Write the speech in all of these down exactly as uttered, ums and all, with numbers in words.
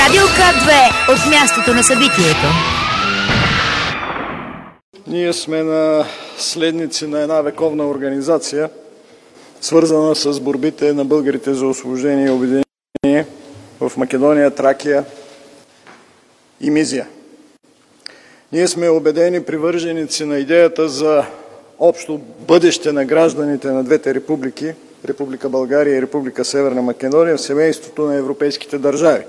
Радио К две от мястото на събитието. Ние сме наследници на една вековна организация, свързана с борбите на българите за освобождение и обединение в Македония, Тракия и Мизия. Ние сме убедени привърженици на идеята за общо бъдеще на гражданите на двете републики, Република България и Република Северна Македония, в семейството на европейските държави.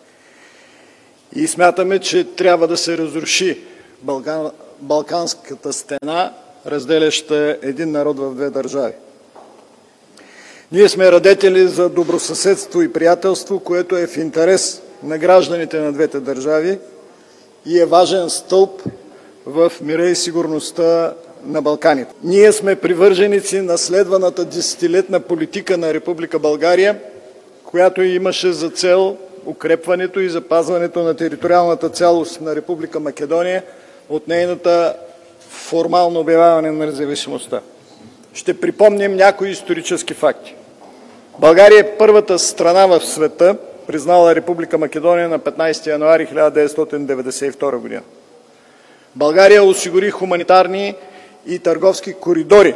И смятаме, че трябва да се разруши Балкан, Балканската стена, разделяща един народ в две държави. Ние сме радетели за добросъседство и приятелство, което е в интерес на гражданите на двете държави и е важен стълб в мира и сигурността на Балканите. Ние сме привърженици на следваната десетилетна политика на Република България, която имаше за цел укрепването и запазването на териториалната цялост на Република Македония от нейната формално обявяване на независимостта. Ще припомним някои исторически факти. България е първата страна в света, признала Република Македония на петнайсети януари хиляда деветстотин деветдесет и втора година. България осигури хуманитарни и търговски коридори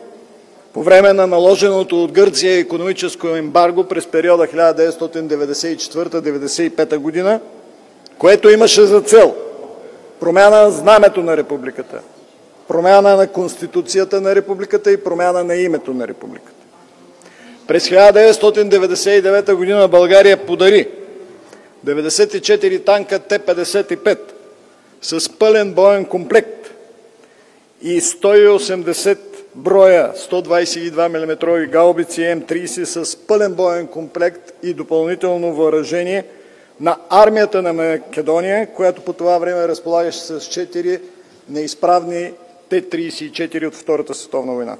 по време на наложеното от Гърция икономическо ембарго през периода хиляда деветстотин деветдесет и четвърта до деветдесет и пета година, което имаше за цел промяна на знамето на републиката, промяна на Конституцията на републиката и промяна на името на републиката. През хиляда деветстотин деветдесет и девета година България подари деветдесет и четири танка Т петдесет и пет с пълен боен комплект и сто и осемдесет броя сто двайсет и два милиметрови гаубици М трийсет с пълен боен комплект и допълнително въоръжение на армията на Македония, която по това време разполагаше с четири неизправни Т трийсет и четири от Втората световна война.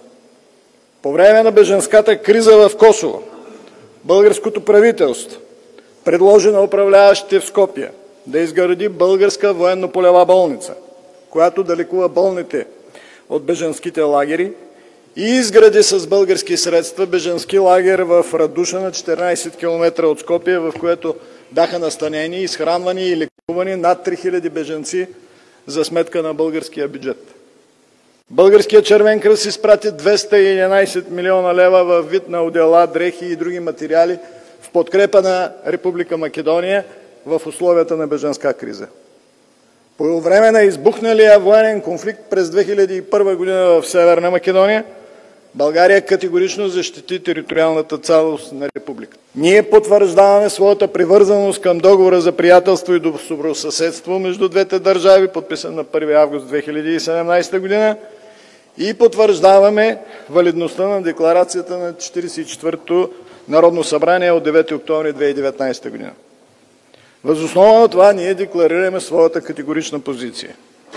По време на бежанската криза в Косово, българското правителство предложи на управляващите в Скопие да изгради българска военно-полева болница, която да лекува болните от бежанските лагери, и изгради с български средства бежански лагер в Радуша на четиринайсет километра от Скопие, в което бяха настанени, изхранвани и лекувани над три хиляди бежанци за сметка на българския бюджет. Българският Червен кръст изпрати двеста и единайсет милиона лева във вид на одеяла, дрехи и други материали в подкрепа на Република Македония в условията на бежанска криза. По време на избухналия военен конфликт през две хиляди и първа година в Северна Македония, България категорично защити териториалната цялост на републиката. Ние потвърждаваме своята привързаност към договора за приятелство и добросъседство между двете държави, подписан на първи август две хиляди и седемнайсета година, и потвърждаваме валидността на декларацията на четирийсет и четвъртото Народно събрание от девети октомври две хиляди и деветнайсета година. Въз основа на това ние декларираме своята категорична позиция,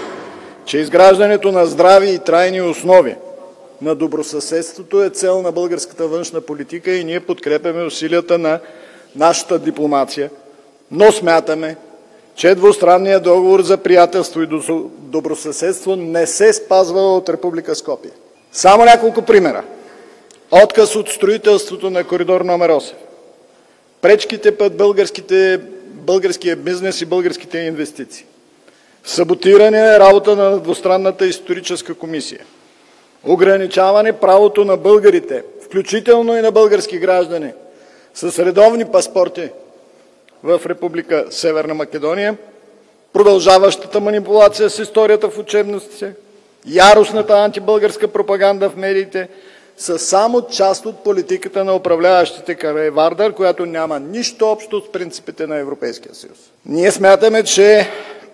че изграждането на здрави и трайни основи на добросъседството е цел на българската външна политика и ние подкрепяме усилията на нашата дипломация, но смятаме, че двустранният договор за приятелство и добросъседство не се спазва от Република Скопие. Само няколко примера. Отказ от строителството на коридор номер осем. Пречките пред българските, българския бизнес и българските инвестиции. Саботиране на работа на двустранната историческа комисия. Ограничаване правото на българите, включително и на български граждани, с редовни паспорти в Република Северна Македония, продължаващата манипулация с историята в учебниците, яростната антибългарска пропаганда в медиите са само част от политиката на управляващите край Вардар, която няма нищо общо с принципите на Европейския съюз. Ние смятаме, че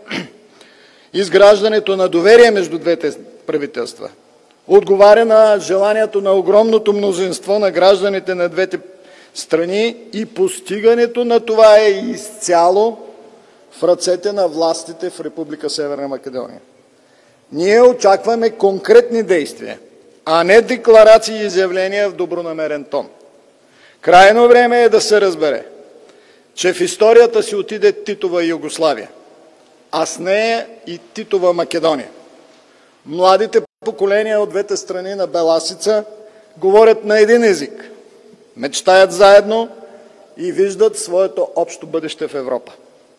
изграждането на доверие между двете правителства отговаря на желанието на огромното мнозинство на гражданите на двете страни и постигането на това е изцяло в ръцете на властите в Република Северна Македония. Ние очакваме конкретни действия, а не декларации и изявления в добронамерен тон. Крайно време е да се разбере, че в историята си отиде Титова Югославия, а с нея и Титова Македония. Младите поколения от двете страни на Беласица говорят на един език, мечтаят заедно и виждат своето общо бъдеще в Европа.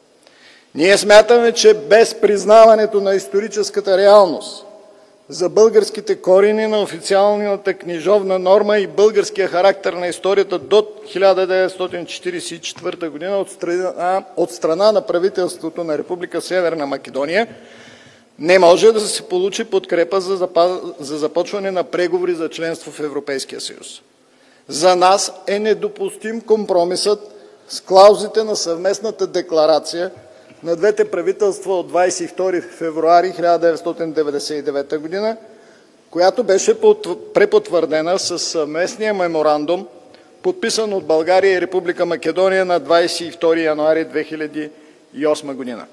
Ние смятаме, че без признаването на историческата реалност за българските корени на официалната книжовна норма и българския характер на историята до хиляда деветстотин четиридесет и четвърта година от страна, от страна на правителството на Република Северна Македония, не може да се получи подкрепа за, запаз... за започване на преговори за членство в Европейския съюз. За нас е недопустим компромисът с клаузите на съвместната декларация на двете правителства от двадесет и втори февруари хиляда деветстотин деветдесет и девета година, която беше препотвърдена със съвместния меморандум, подписан от България и Република Македония на двадесет и втори януари две хиляди и осма година.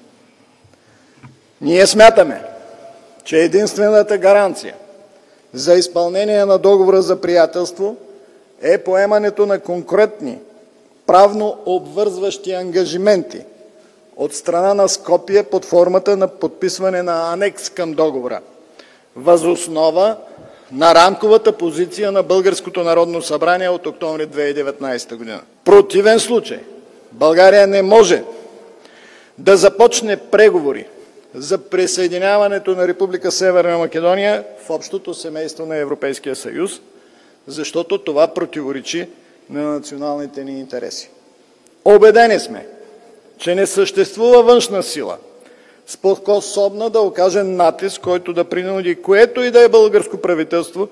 Ние смятаме, че единствената гаранция за изпълнение на договора за приятелство е поемането на конкретни правно обвързващи ангажименти от страна на Скопие под формата на подписване на анекс към договора, въз основа на рамковата позиция на Българското народно събрание от октомври две хиляди и деветнадесета година. В противен случай България не може да започне преговори за присъединяването на Република Северна Македония в общото семейство на Европейския съюз, защото това противоречи на националните ни интереси. Убедени сме, че не съществува външна сила, способна да окаже натиск, който да принуди което и да е българско правителство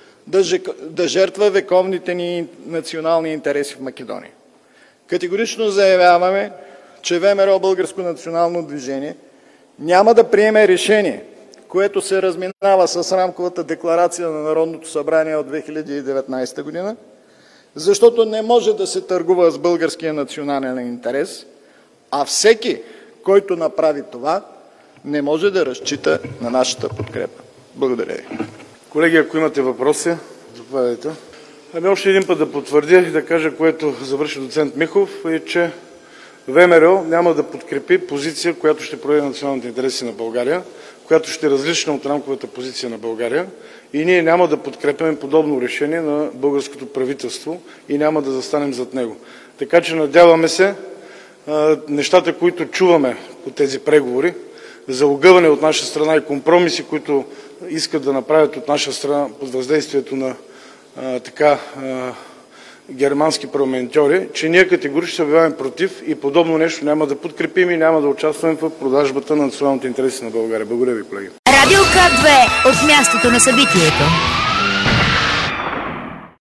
да жертва вековните ни национални интереси в Македония. Категорично заявяваме, че ВМРО Българско национално движение няма да приеме решение, което се разминава с рамковата декларация на Народното събрание от две хиляди и деветнадесета година, защото не може да се търгува с българския национален интерес, а всеки, който направи това, не може да разчита на нашата подкрепа. Благодаря ви. Колеги, ако имате въпроси, заповядайте. Ами още един път да потвърдя и да кажа, което завърши доцент Михов, е, че ВМРО няма да подкрепи позиция, която ще проведе националните интереси на България, която ще е различна от рамковата позиция на България, и ние няма да подкрепяме подобно решение на българското правителство и няма да застанем зад него. Така че надяваме се нещата, които чуваме по тези преговори, за огъване от наша страна и компромиси, които искат да направят от наша страна под въздействието на а, така а, германски парламентьори, че ние категорично се обявяваме против и подобно нещо няма да подкрепим и няма да участваме в продажбата на националните интереси на България. Благодаря ви, колеги. Радио К две от мястото на събитието.